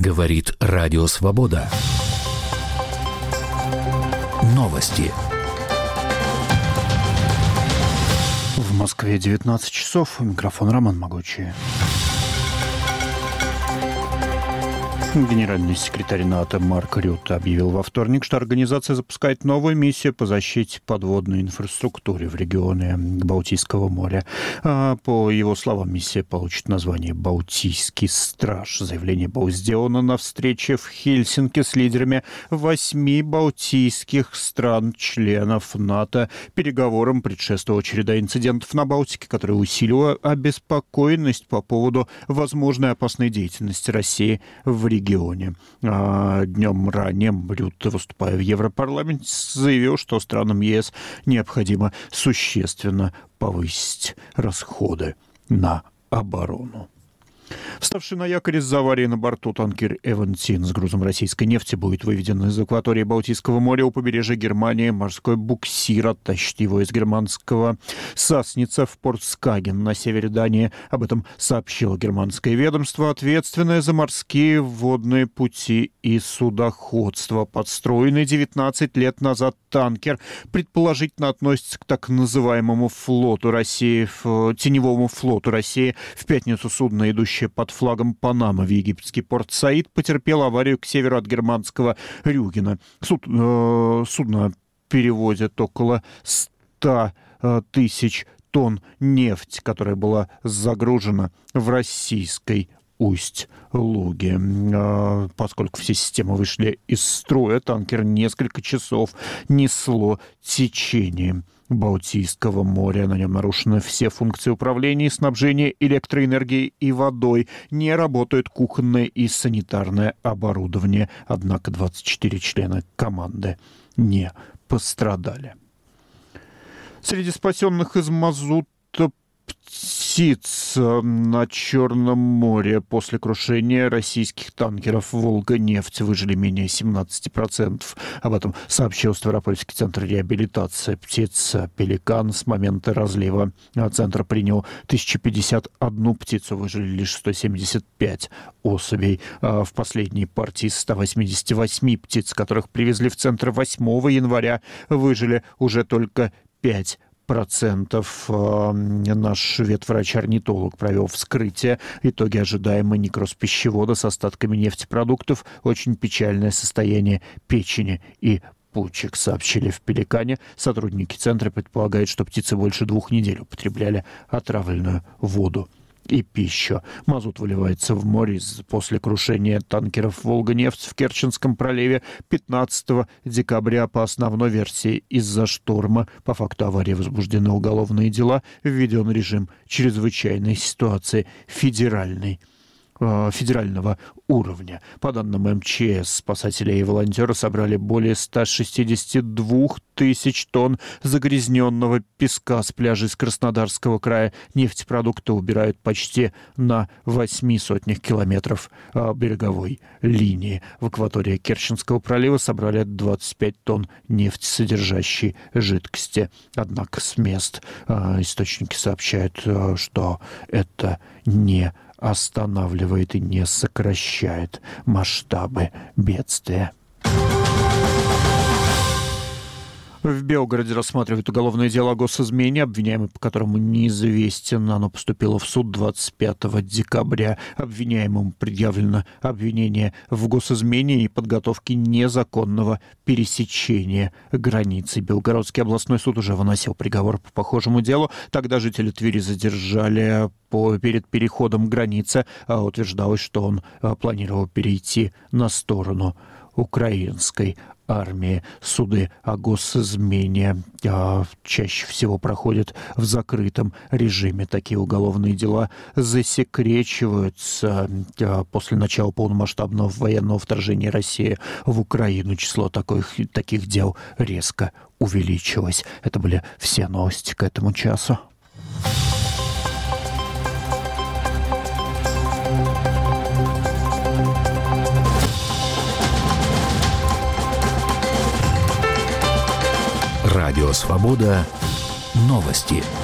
Говорит Радио Свобода. Новости. В Москве 19 часов. Микрофон Роман Могучий. Генеральный секретарь НАТО Марк Рютте объявил во вторник, что организация запускает новую миссию по защите подводной инфраструктуры в регионе Балтийского моря. По его словам, миссия получит название «Балтийский страж». Заявление было сделано на встрече в Хельсинки с лидерами 8 балтийских стран-членов НАТО. Переговорам предшествовала череда инцидентов на Балтике, которая усилила обеспокоенность по поводу возможной опасной деятельности России в регионе. Днем ранее Рютте, выступая в Европарламенте, заявил, что странам ЕС необходимо существенно повысить расходы на оборону. Вставший на якорь из-за аварии на борту танкер «Эвентин» с грузом российской нефти будет выведен из акватории Балтийского моря у побережья Германии. Морской буксир оттащит его из германского Сасница в порт Скаген на севере Дании. Об этом сообщило германское ведомство, ответственное за морские водные пути и судоходство. Подстроенный 19 лет назад танкер предположительно относится к так называемому флоту России, теневому флоту России. В пятницу судно, идущее под флагом Панамы в египетский порт Саид, потерпело аварию к северу от германского Рюгена. Судно перевозит около 100 тысяч тонн нефти, которая была загружена в российской Усть-Луге. Поскольку все системы вышли из строя, танкер несколько часов несло течение Балтийского моря. На нем нарушены все функции управления и снабжения электроэнергией и водой. Не работает кухонное и санитарное оборудование. Однако 24 члена команды не пострадали. Среди спасенных из мазута птиц на Черном море после крушения российских танкеров «Волга-нефть» выжили менее 17%. Об этом сообщил Ставропольский центр реабилитации птиц «Пеликан». С момента разлива центр принял 1051 птицу, выжили лишь 175 особей. В последней партии из 188 птиц, которых привезли в центр 8 января, выжили уже только 5%. Наш ветврач-орнитолог провел вскрытие. Итоги ожидаемый некроз пищевода с остатками нефтепродуктов, очень печальное состояние печени и почек, сообщили в «Пеликане». Сотрудники центра предполагают, что птицы больше 2 недель употребляли отравленную воду и пищу. Мазут выливается в море после крушения танкеров «Волга-нефть» в Керченском проливе 15 декабря по основной версии из-за шторма. По факту аварии возбуждены уголовные дела, введен режим чрезвычайной ситуации федерального уровня. По данным МЧС, спасатели и волонтеры собрали более 162 тысяч тонн загрязненного песка с пляжей из Краснодарского края. Нефтепродукты убирают почти на 800 километров береговой линии. В акватории Керченского пролива собрали 25 тонн нефтесодержащей жидкости. Однако с мест источники сообщают, что это не останавливает и не сокращает масштабы бедствия. В Белгороде рассматривают уголовное дело о госизмене, обвиняемый по которому неизвестен. Оно поступило в суд 25 декабря. Обвиняемому предъявлено обвинение в госизмене и подготовке незаконного пересечения границы. Белгородский областной суд уже выносил приговор по похожему делу. Тогда жители Твери задержали перед переходом границы. Утверждалось, что он планировал перейти на сторону украинской армии. Суды о госизмене чаще всего проходят в закрытом режиме. Такие уголовные дела засекречиваются. После начала полномасштабного военного вторжения России в Украину число таких дел резко увеличилось. Это были все новости к этому часу. Радио Свобода. Новости.